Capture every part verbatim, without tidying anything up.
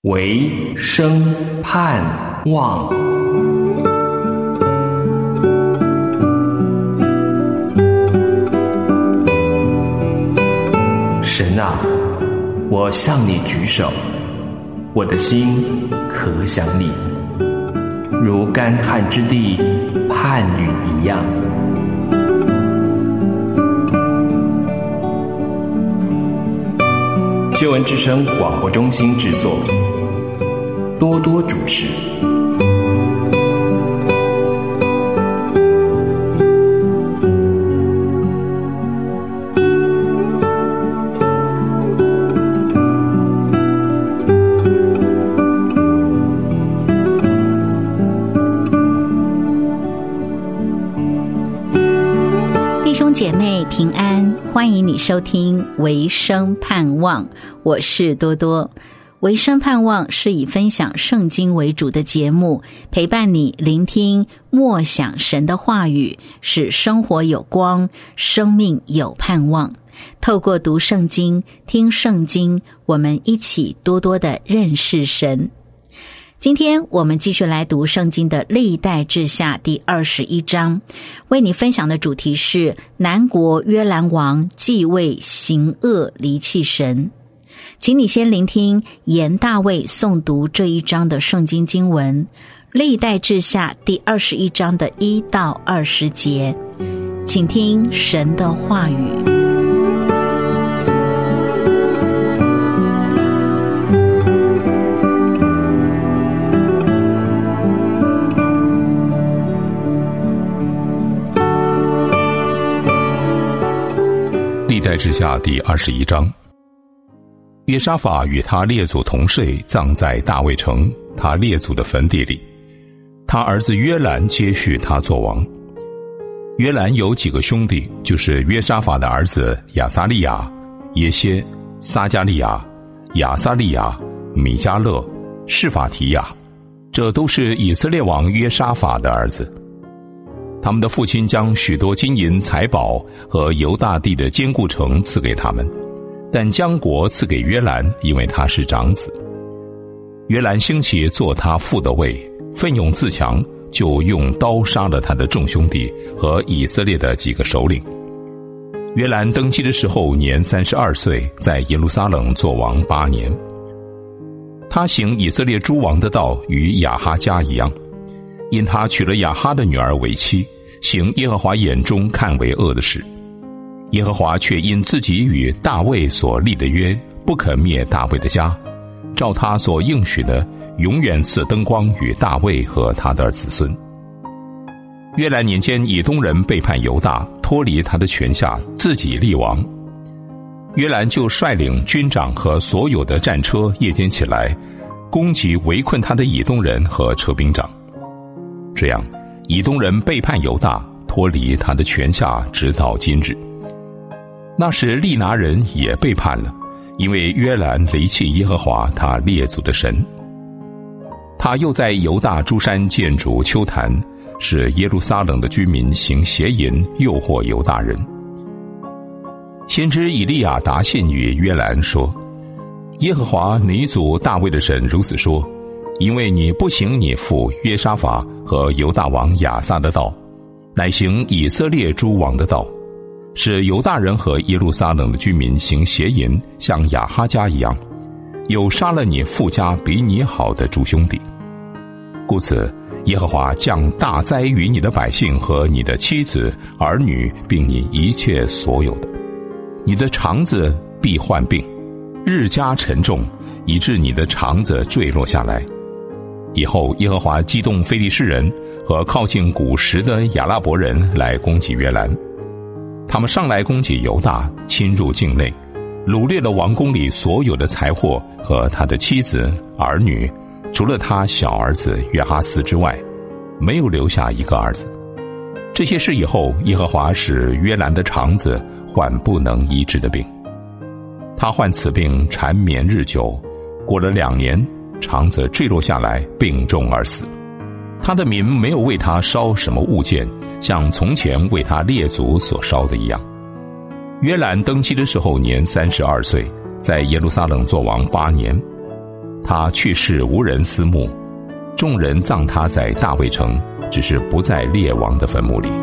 唯生盼望。神啊，我向你举手，我的心可想你，如干旱之地盼雨一样。救恩之声广播中心制作，多多主持。 弟兄姐妹平安，欢迎你收听维生盼望，我是多多。维生盼望是以分享圣经为主的节目，陪伴你聆听默想神的话语，使生活有光，生命有盼望。透过读圣经、听圣经，我们一起多多的认识神。今天我们继续来读圣经的历代志下第二十一章，为你分享的主题是南国约兰王继位行恶离弃神。请你先聆听严大卫诵读这一章的圣经经文，历代志下第二十一章的一到二十节，请听神的话语。 历代志下第二十一章，约沙法与他列祖同睡，葬在大卫城他列祖的坟地里。他儿子约兰接续他作王。约兰有几个兄弟，就是约沙法的儿子亚撒利亚、耶歇、撒加利亚、亚撒利亚、米迦勒、示法提亚，这都是以色列王约沙法的儿子。他们的父亲将许多金银财宝和犹大地的坚固城赐给他们，但将国赐给约兰，因为他是长子。约兰兴起做他父的位，奋勇自强，就用刀杀了他的众兄弟和以色列的几个首领。约兰登基的时候年三十二岁，在耶路撒冷作王八年。他行以色列诸王的道，与亚哈家一样，因他娶了亚哈的女儿为妻，行耶和华眼中看为恶的事。耶和华却因自己与大卫所立的约，不可灭大卫的家，照他所应许的，永远赐灯光与大卫和他的子孙。约兰年间，以东人背叛犹大，脱离他的权下，自己立王。约兰就率领军长和所有的战车，夜间起来，攻击围困他的以东人和车兵长。这样，以东人背叛犹大，脱离他的权下，直到今日。那时利拿人也背叛了，因为约兰离弃耶和华他列祖的神。他又在犹大诸山建筑丘坛，使耶路撒冷的居民行邪淫，诱惑犹大人。先知以利亚答信与约兰说，耶和华你祖大卫的神如此说，因为你不行你父约沙法和犹大王亚撒的道，乃行以色列诸王的道，使犹大人和耶路撒冷的居民行邪淫，像亚哈家一样，又杀了你父家比你好的诸兄弟。故此耶和华降大灾于你的百姓和你的妻子儿女，并你一切所有的。你的肠子必患病，日加沉重，以致你的肠子坠落下来。以后耶和华激动非利士人和靠近古实的亚拉伯人来攻击约兰。他们上来攻击犹大，侵入境内，掳掠了王宫里所有的财货和他的妻子儿女，除了他小儿子约哈斯之外，没有留下一个儿子。这些事以后，耶和华使约兰的肠子患不能医治的病，他患此病缠绵日久，过了两年，肠子坠落下来，病重而死。他的民没有为他烧什么物件，像从前为他列祖所烧的一样。约兰登基的时候年三十二岁，在耶路撒冷作王八年。 他去世无人思慕，众人葬他在大卫城，只是不在列王的坟墓里。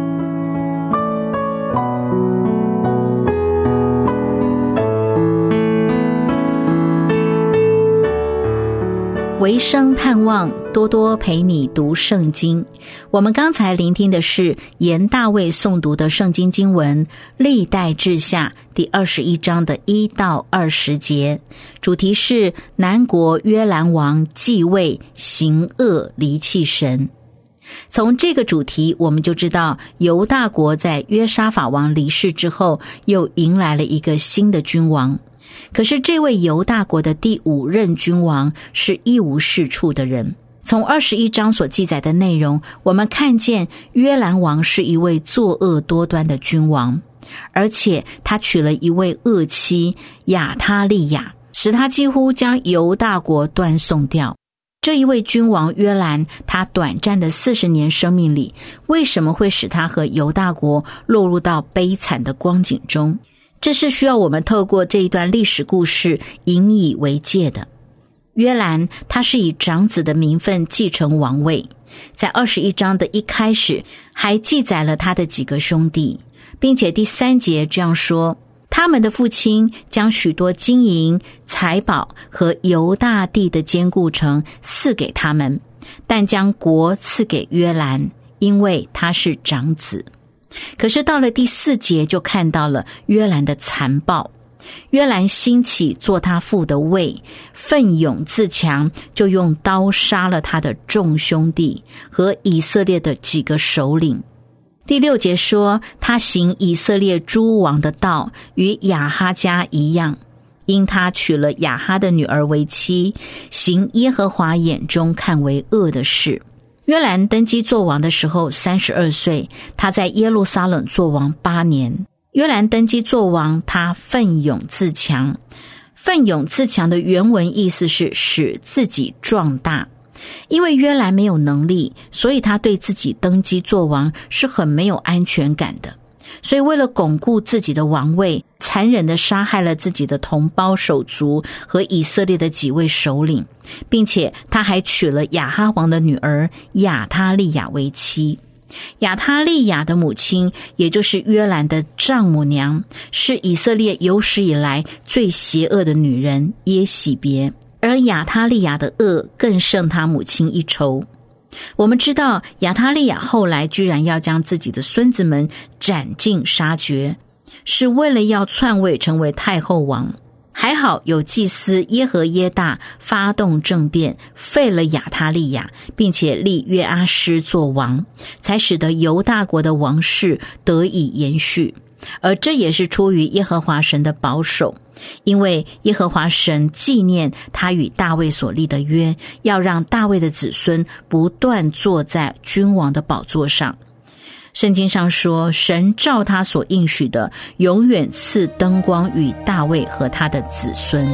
唯生盼望，多多陪你读圣经。我们刚才聆听的是沿大卫诵读的圣经经文历代志下第二十一章的一到二十节，主题是南国约兰王继位行恶离弃神。从这个主题我们就知道，犹大国在约沙法王离世之后又迎来了一个新的君王。可是这位犹大国的第五任君王是一无是处的人。从二十一章所记载的内容，我们看见约兰王是一位作恶多端的君王，而且他娶了一位恶妻亚他利亚，使他几乎将犹大国断送掉。这一位君王约兰，他短暂的四十年生命里，为什么会使他和犹大国落入到悲惨的光景中？这是需要我们透过这一段历史故事引以为戒的。约兰他是以长子的名分继承王位，在二十一章的一开始还记载了他的几个兄弟，并且第三节这样说：他们的父亲将许多金银财宝和犹大地的坚固城赐给他们，但将国赐给约兰，因为他是长子。可是到了第四节就看到了约兰的残暴。约兰兴起做他父的位，奋勇自强，就用刀杀了他的众兄弟和以色列的几个首领。第六节说，他行以色列诸王的道，与亚哈家一样，因他娶了亚哈的女儿为妻，行耶和华眼中看为恶的事。约兰登基做王的时候三十二岁，他在耶路撒冷做王八年。约兰登基做王，他奋勇自强。奋勇自强的原文意思是使自己壮大。因为约兰没有能力，所以他对自己登基做王是很没有安全感的。所以为了巩固自己的王位，残忍地杀害了自己的同胞手足和以色列的几位首领，并且他还娶了亚哈王的女儿亚他利亚为妻。亚他利亚的母亲，也就是约兰的丈母娘，是以色列有史以来最邪恶的女人耶洗别，而亚他利亚的恶更胜她母亲一筹。我们知道亚他利亚后来居然要将自己的孙子们斩尽杀绝，是为了要篡位成为太后王。还好有祭司耶和耶大发动政变，废了亚他利亚，并且立约阿施做王，才使得犹大国的王室得以延续。而这也是出于耶和华神的保守，因为耶和华神纪念他与大卫所立的约，要让大卫的子孙不断坐在君王的宝座上。圣经上说，神照他所应许的，永远赐灯光与大卫和他的子孙。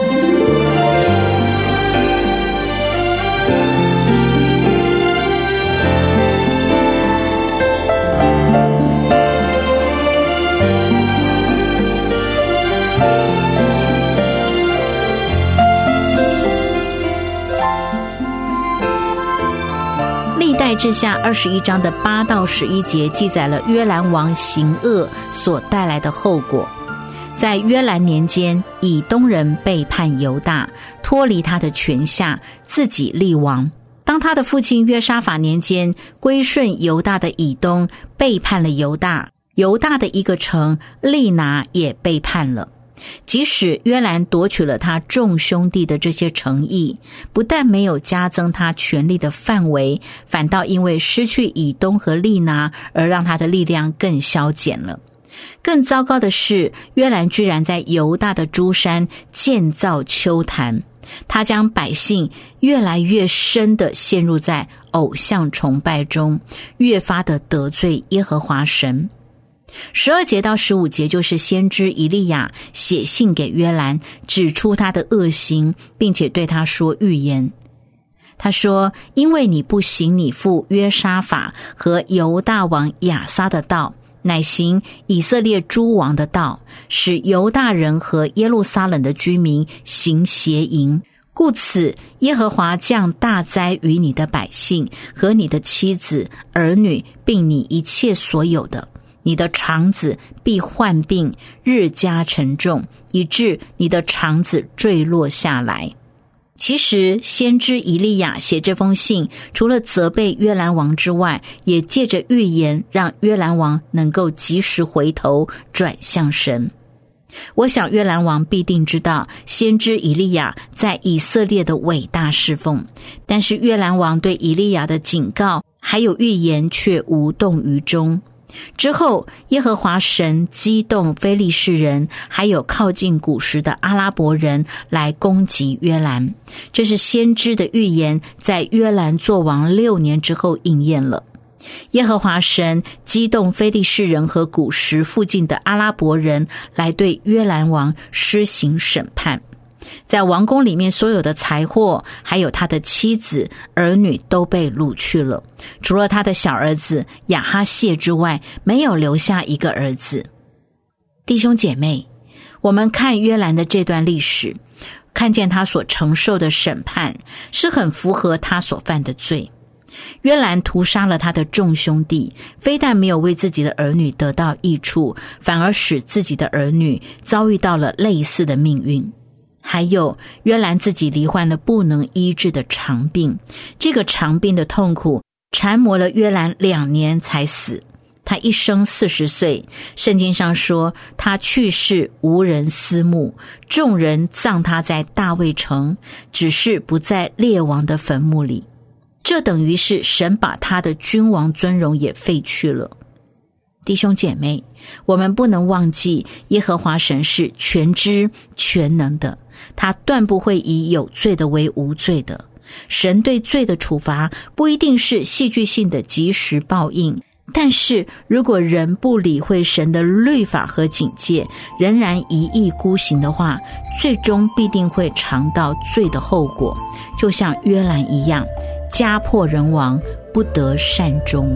历代志下二十一章的八到十一节记载了约兰王行恶所带来的后果。在约兰年间，以东人背叛犹大，脱离他的权下，自己立王。当他的父亲约沙法年间，归顺犹大的以东背叛了犹大，犹大的一个城利拿也背叛了。即使约兰夺取了他众兄弟的这些城邑，不但没有加增他权力的范围，反倒因为失去以东和利拿而让他的力量更消减了。更糟糕的是，约兰居然在犹大的诸山建造丘坛，他将百姓越来越深地陷入在偶像崇拜中，越发的得罪耶和华神。十二节到十五节就是先知以利亚写信给约兰，指出他的恶行，并且对他说预言。他说，因为你不行你父约沙法和犹大王亚撒的道，乃行以色列诸王的道，使犹大人和耶路撒冷的居民行邪淫， 故此耶和华降大灾于你的百姓和你的妻子、儿女，并你一切所有的。你的肠子必患病，日加沉重，以致你的肠子坠落下来。其实先知以利亚写这封信，除了责备约兰王之外，也借着预言让约兰王能够及时回头转向神。我想约兰王必定知道先知以利亚在以色列的伟大侍奉，但是约兰王对以利亚的警告还有预言却无动于衷。之后耶和华神激动非利士人还有靠近古时的阿拉伯人来攻击约兰，这是先知的预言在约兰作王六年之后应验了。耶和华神激动非利士人和古时附近的阿拉伯人来对约兰王施行审判，在王宫里面所有的财货还有他的妻子儿女都被掳去了，除了他的小儿子亚哈谢之外，没有留下一个儿子。弟兄姐妹，我们看约兰的这段历史，看见他所承受的审判是很符合他所犯的罪。约兰屠杀了他的众兄弟，非但没有为自己的儿女得到益处，反而使自己的儿女遭遇到了类似的命运。还有约兰自己罹患了不能医治的长病，这个长病的痛苦缠磨了约兰两年才死。他一生四十岁，圣经上说他去世无人思慕，众人葬他在大卫城，只是不在列王的坟墓里。这等于是神把他的君王尊荣也废去了。弟兄姐妹，我们不能忘记耶和华神是全知全能的，他断不会以有罪的为无罪的。神对罪的处罚不一定是戏剧性的及时报应，但是如果人不理会神的律法和警戒，仍然一意孤行的话，最终必定会尝到罪的后果，就像约兰一样，家破人亡，不得善终。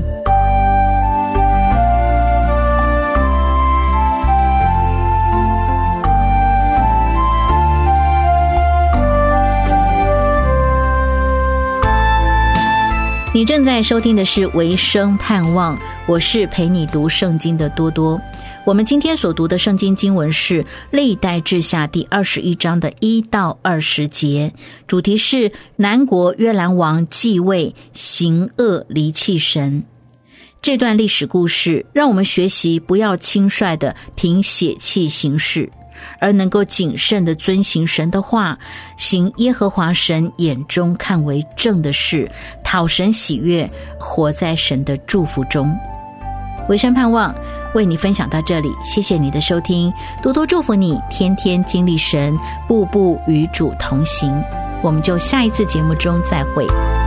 你正在收听的是维生盼望，我是陪你读圣经的多多。我们今天所读的圣经经文是历代志下第二十一章的一到二十节，主题是南国约兰王继位，行恶离弃神。这段历史故事让我们学习不要轻率的凭血气行事，而能够谨慎地遵行神的话，行耶和华神眼中看为正的事，讨神喜悦，活在神的祝福中。维生盼望为你分享到这里，谢谢你的收听，多多祝福你天天经历神，步步与主同行。我们就下一次节目中再会。